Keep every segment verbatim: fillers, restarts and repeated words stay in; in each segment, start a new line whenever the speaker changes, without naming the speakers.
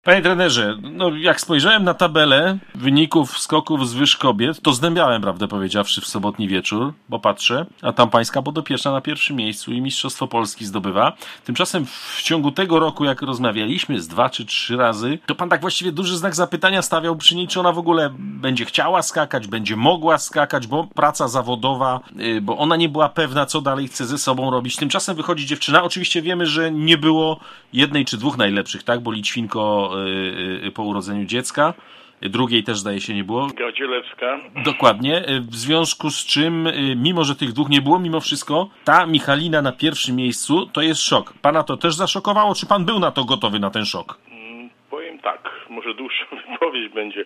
Panie trenerze, no jak spojrzałem na tabelę wyników skoków z wyż kobiet, to zdębiałem, prawdę powiedziawszy, w sobotni wieczór, bo patrzę, a tam pańska podopieczna na pierwszym miejscu i Mistrzostwo Polski zdobywa. Tymczasem w ciągu tego roku, jak rozmawialiśmy z dwa czy trzy razy, to pan tak właściwie duży znak zapytania stawiał przy niej, czy ona w ogóle będzie chciała skakać, będzie mogła skakać, bo praca zawodowa, yy, bo ona nie była pewna, co dalej chce ze sobą robić. Tymczasem wychodzi dziewczyna. Oczywiście wiemy, że nie było jednej czy dwóch najlepszych, tak, bo Lićwinko po urodzeniu dziecka. Drugiej też, zdaje się, nie było.
Gadzielewska.
Dokładnie. W związku z czym, mimo że tych dwóch nie było, mimo wszystko, ta Michalina na pierwszym miejscu to jest szok. Pana to też zaszokowało? Czy pan był na to gotowy, na ten szok?
Hmm, powiem tak, może dłuższa wypowiedź będzie.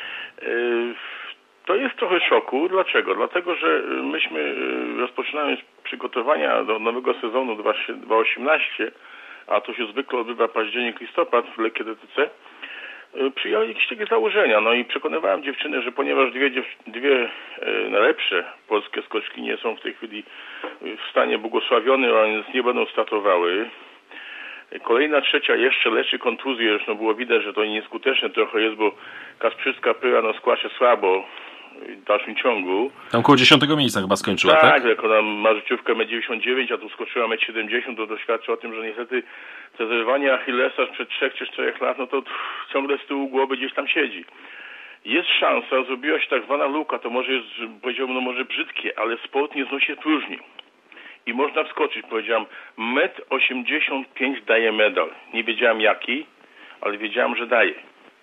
To jest trochę szoku. Dlaczego? Dlatego, że myśmy, rozpoczynając przygotowania do nowego sezonu dwa tysiące osiemnastego, a to się zwykle odbywa październik, listopad w lekkie D T C, przyjęli jakieś takie założenia. No i przekonywałem dziewczynę, że ponieważ dwie, dwie najlepsze polskie skoczkinie są w tej chwili w stanie błogosławionym, a więc nie będą startowały. Kolejna, trzecia jeszcze leczy kontuzję, już no było widać, że to nieskuteczne trochę jest, bo Kasprzycka Pyra no składa się słabo w dalszym ciągu.
Tam koło dziesiątego miejsca chyba skończyła,
tak?
Tak,
jak ona ma życiówkę metr dziewięćdziesiąt dziewięć, a tu skoczyła metr siedemdziesiąt, to doświadczy o tym, że niestety te zerwania Achillesa sprzed trzech czy czterech lat, no to pff, ciągle z tyłu głowy gdzieś tam siedzi. Jest szansa, zrobiła się tak zwana luka, to może jest, powiedziałbym, no może brzydkie, ale sport nie znosi próżni. I można wskoczyć, powiedziałem, metr osiemdziesiąt pięć daje medal. Nie wiedziałem jaki, ale wiedziałem, że daje.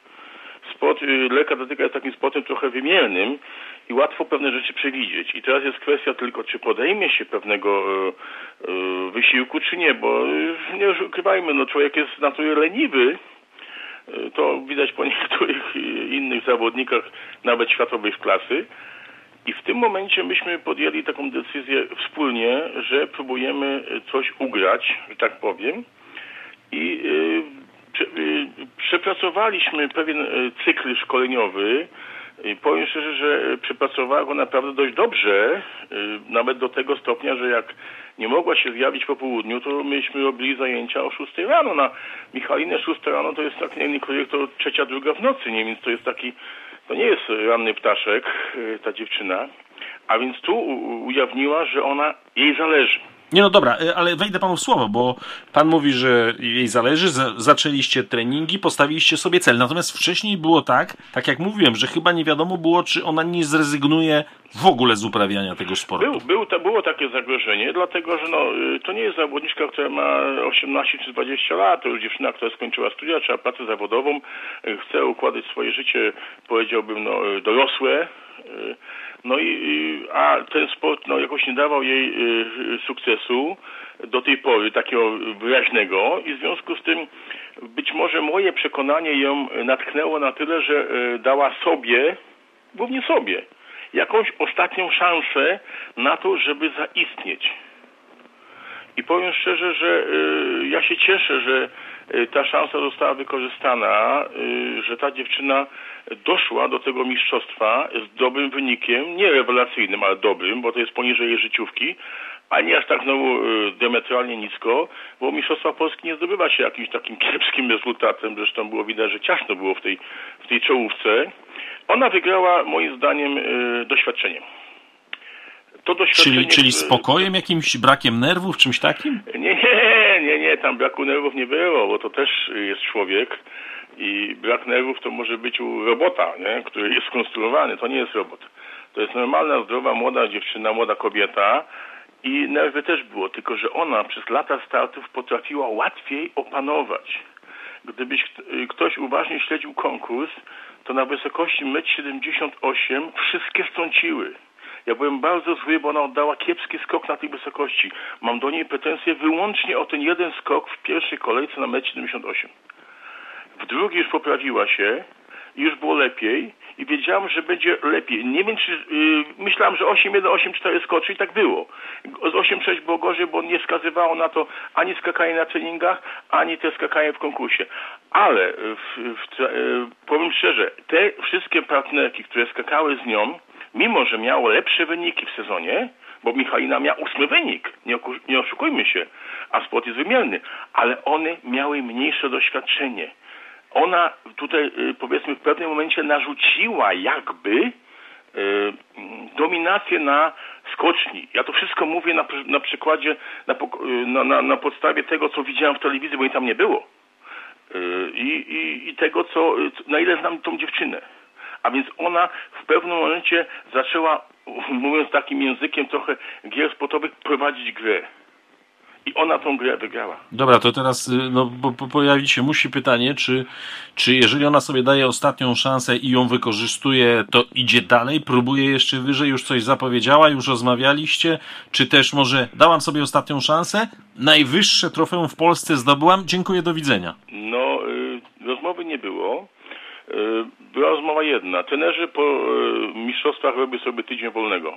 Sport, lekka atletyka jest takim sportem trochę wymiernym i łatwo pewne rzeczy przewidzieć. I teraz jest kwestia tylko, czy podejmie się pewnego e, e, wysiłku, czy nie, bo e, nie ukrywajmy, no człowiek jest z natury leniwy, e, to widać po niektórych innych zawodnikach, nawet światowej klasy. I w tym momencie myśmy podjęli taką decyzję wspólnie, że próbujemy coś ugrać, że tak powiem. I e, przepracowaliśmy pewien cykl szkoleniowy. Powiem szczerze, że przepracowała go naprawdę dość dobrze, nawet do tego stopnia, że jak nie mogła się zjawić po południu, to myśmy robili zajęcia o szóstej rano. Na Michalinę szósta rano to jest tak, niektórych to trzecia, druga w nocy, nie? Więc to jest taki, to nie jest ranny ptaszek, ta dziewczyna. A więc tu ujawniła, że ona, jej zależy.
Nie, no dobra, ale wejdę panu w słowo, bo pan mówi, że jej zależy, zaczęliście treningi, postawiliście sobie cel. Natomiast wcześniej było tak, tak jak mówiłem, że chyba nie wiadomo było, czy ona nie zrezygnuje w ogóle z uprawiania tego sportu.
Był, był, to było takie zagrożenie, dlatego że no, to nie jest zawodniczka, która ma osiemnaście czy dwadzieścia lat, to już dziewczyna, która skończyła studia, czy pracę zawodową, chce układać swoje życie, powiedziałbym, no, dorosłe. No i, a ten sport no, jakoś nie dawał jej y, sukcesu do tej pory, takiego wyraźnego i w związku z tym być może moje przekonanie ją natknęło na tyle, że y, dała sobie, głównie sobie, jakąś ostatnią szansę na to, żeby zaistnieć. I powiem szczerze, że y, ja się cieszę, że y, ta szansa została wykorzystana, y, że ta dziewczyna doszła do tego mistrzostwa z dobrym wynikiem, nie rewelacyjnym, ale dobrym, bo to jest poniżej jej życiówki, a nie aż tak znowu y, diametralnie nisko, bo mistrzostwa Polski nie zdobywa się jakimś takim kiepskim rezultatem, zresztą było widać, że ciasno było w tej, w tej czołówce. Ona wygrała moim zdaniem y, doświadczeniem. To
Czyli, czyli spokojem, jakimś brakiem nerwów, czymś takim?
Nie, nie, nie, nie, tam braku nerwów nie było, bo to też jest człowiek i brak nerwów to może być u robota, nie? Który jest skonstruowany, to nie jest robot. To jest normalna, zdrowa, młoda dziewczyna, młoda kobieta i nerwy też było, tylko że ona przez lata startów potrafiła łatwiej opanować. Gdybyś ktoś uważnie śledził konkurs, to na wysokości metr siedemdziesiąt osiem wszystkie strąciły. Ja byłem bardzo zły, bo ona oddała kiepski skok na tej wysokości. Mam do niej pretensje wyłącznie o ten jeden skok w pierwszej kolejce na metr siedemdziesiąt osiem. W drugiej już poprawiła się i już było lepiej i wiedziałem, że będzie lepiej. Nie wiem, czy yy, myślałem, że osiem jeden, osiem cztery skoczy i tak było. Z osiem sześć było gorzej, bo nie wskazywało na to ani skakanie na treningach, ani te skakanie w konkursie. Ale w, w, yy, powiem szczerze, te wszystkie partnerki, które skakały z nią, mimo że miało lepsze wyniki w sezonie, bo Michalina miała ósmy wynik, nie, nie oszukujmy się, a sport jest wymierny, ale one miały mniejsze doświadczenie. ona tutaj powiedzmy w pewnym momencie narzuciła jakby dominację na skoczni. Ja to wszystko mówię na, na przykładzie, na, na, na podstawie tego, co widziałem w telewizji, bo jej tam nie było. I, i, i tego, co, na ile znam tą dziewczynę. A więc ona w pewnym momencie zaczęła, mówiąc takim językiem trochę gier sportowych, prowadzić grę. I ona tą grę wygrała.
Dobra, to teraz no, bo, bo pojawić się musi pytanie, czy, czy jeżeli ona sobie daje ostatnią szansę i ją wykorzystuje, to idzie dalej, próbuje jeszcze wyżej, już coś zapowiedziała, już rozmawialiście, czy też może dałam sobie ostatnią szansę, najwyższe trofeum w Polsce zdobyłam, dziękuję, do widzenia.
No, y, rozmowy nie było. Była rozmowa jedna. Trenerzy po mistrzostwach robią sobie tydzień wolnego.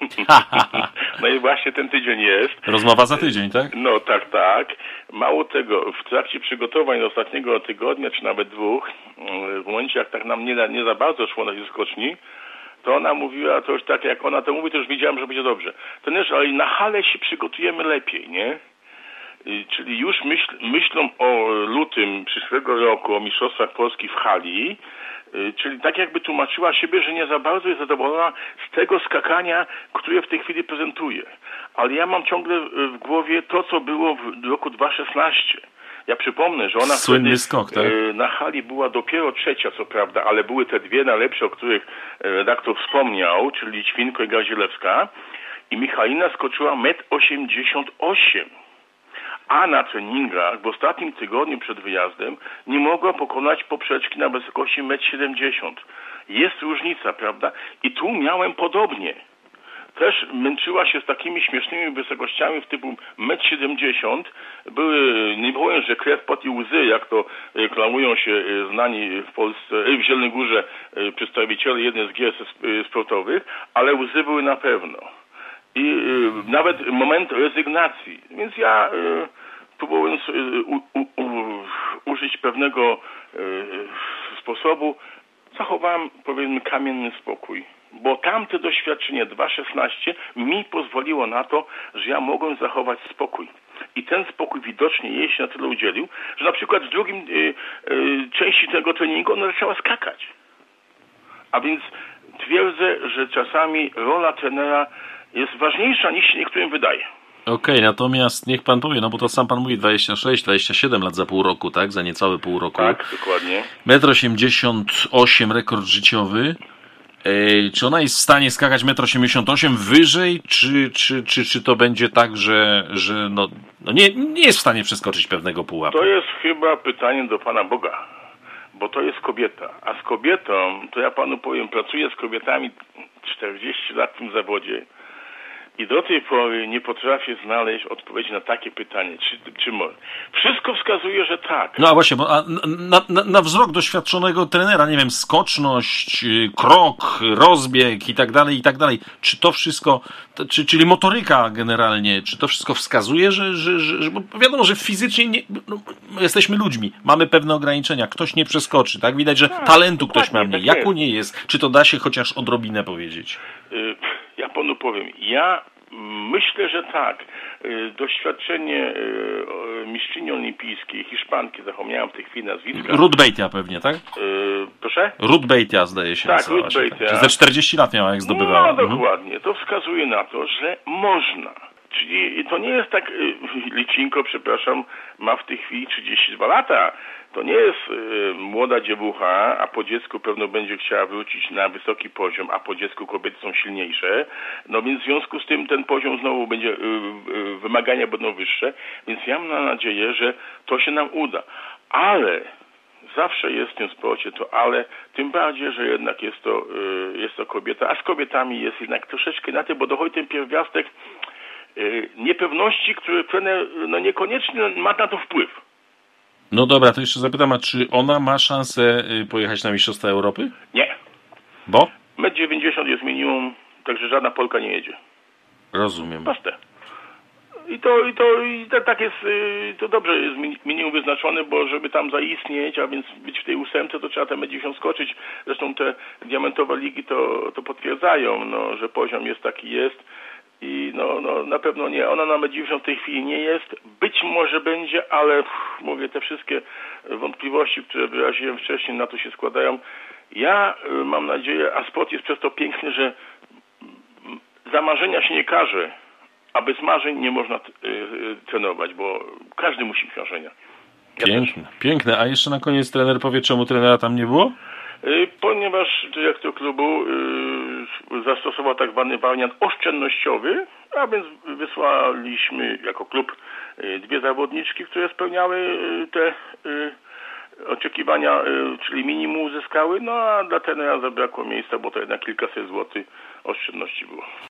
No i właśnie ten tydzień jest.
Rozmowa za tydzień, tak?
No tak, tak. Mało tego, w trakcie przygotowań do ostatniego tygodnia, czy nawet dwóch, w momencie jak tak nam nie, nie za bardzo szło na tej skoczni, to ona mówiła, to już tak jak ona to mówi, to już wiedziałem, że będzie dobrze. Trenerzy, ale na halę się przygotujemy lepiej, nie? Czyli już myśl, myślą o lutym przyszłego roku, o Mistrzostwach Polski w hali, czyli tak jakby tłumaczyła siebie, że nie za bardzo jest zadowolona z tego skakania, które w tej chwili prezentuje. Ale ja mam ciągle w głowie to, co było w roku dwa tysiące szesnastym. Ja przypomnę, że ona
Słynny
wtedy
skok, tak?
na hali była dopiero trzecia, co prawda, ale były te dwie najlepsze, o których redaktor wspomniał, czyli Ćwinko i Gazielewska. I Michalina skoczyła metr osiemdziesiąt osiem. A na treningach w ostatnim tygodniu przed wyjazdem nie mogła pokonać poprzeczki na wysokości metr siedemdziesiąt. Jest różnica, prawda? I tu miałem podobnie. Też męczyła się z takimi śmiesznymi wysokościami w typu metr siedemdziesiąt. Były, nie powiem, że krew, pot i łzy, jak to reklamują się znani w Polsce, w Zielonej Górze przedstawiciele jednej z gier sportowych, ale łzy były na pewno. I y, nawet moment rezygnacji. Więc ja, y, próbując y, u, u, u, użyć pewnego y, sposobu, zachowałem, powiedzmy, kamienny spokój. Bo tamte doświadczenie dwa tysiące szesnaście mi pozwoliło na to, że ja mogłem zachować spokój. I ten spokój widocznie jej się na tyle udzielił, że na przykład w drugim y, y, części tego treningu ona zaczęła skakać. A więc twierdzę, że czasami rola trenera jest ważniejsza niż się niektórym wydaje.
Okej, okay, natomiast niech pan powie, no bo to sam pan mówi dwadzieścia sześć, dwadzieścia siedem lat za pół roku, tak? Za niecałe pół roku.
Tak, dokładnie.
metr osiemdziesiąt osiem rekord życiowy. Ej, czy ona jest w stanie skakać metr osiemdziesiąt osiem wyżej, czy, czy, czy, czy to będzie tak, że, że no, no nie, nie jest w stanie przeskoczyć pewnego pułapu?
To jest chyba pytanie do Pana Boga, bo to jest kobieta. A z kobietą, to ja panu powiem, pracuję z kobietami czterdzieści lat w tym zawodzie i do tej pory nie potrafię znaleźć odpowiedzi na takie pytanie, czy, czy może. Wszystko wskazuje, że tak.
No a właśnie, bo a na, na, na wzrok doświadczonego trenera, nie wiem, skoczność, krok, rozbieg i tak dalej, i tak dalej. Czy to wszystko, to, czy, czyli motoryka generalnie, czy to wszystko wskazuje, że, że, że, że bo wiadomo, że fizycznie nie, no, jesteśmy ludźmi, mamy pewne ograniczenia, ktoś nie przeskoczy, tak? Widać, że
tak,
talentu ktoś ma mniej.
Tak
Jak u niej jest? Czy to da się chociaż odrobinę powiedzieć?
Ja panu powiem, ja myślę, że tak. Doświadczenie mistrzyni olimpijskiej, Hiszpanki, zapomniałem w tej chwili nazwiska.
Ruth Beitia pewnie, tak?
Yy, proszę?
Ruth Beitia zdaje się.
Tak, Ruth Beitia.
Ze czterdzieści lat miała, jak zdobywała.
No dokładnie. To wskazuje na to, że można. Czyli to nie jest tak, Licinko, przepraszam, ma w tej chwili trzydzieści dwa lata. To nie jest y, młoda dziewucha, a po dziecku pewno będzie chciała wrócić na wysoki poziom, a po dziecku kobiety są silniejsze. No więc w związku z tym ten poziom znowu będzie, y, y, wymagania będą wyższe. Więc ja mam nadzieję, że to się nam uda. Ale zawsze jest w tym sporcie to ale, tym bardziej, że jednak jest to, y, jest to kobieta, a z kobietami jest jednak troszeczkę inaczej, bo dochodzi ten pierwiastek y, niepewności, który trener no niekoniecznie ma na to wpływ.
No dobra, to jeszcze zapytam, a czy ona ma szansę pojechać na Mistrzostwa Europy?
Nie.
Bo?
metr dziewięćdziesiąt jest minimum, także żadna Polka nie jedzie.
Rozumiem.
Proste. I to, i to, i to tak jest, to dobrze jest minimum wyznaczone, bo żeby tam zaistnieć, a więc być w tej ósemce, to trzeba te metr dziewięćdziesiąt skoczyć. Zresztą te diamentowe ligi to, to potwierdzają, no, że poziom jest taki jest. i no, no na pewno nie. Ona na M dziewięćdziesiąt w tej chwili nie jest. Być może będzie, ale pff, mówię, te wszystkie wątpliwości, które wyraziłem wcześniej, na to się składają. Ja y, mam nadzieję, a sport jest przez to piękny, że za marzenia się nie każe, a bez marzeń nie można y, y, trenować, bo każdy musi mieć marzenia. Ja
piękne, też. Piękne. A jeszcze na koniec trener powie, czemu trenera tam nie było?
Y, ponieważ dyrektor klubu y, zastosował tak zwany wariant oszczędnościowy, a więc wysłaliśmy jako klub y, dwie zawodniczki, które spełniały y, te y, oczekiwania, y, czyli minimum uzyskały, no a dla trenera zabrakło miejsca, bo to jednak kilkaset złotych oszczędności było.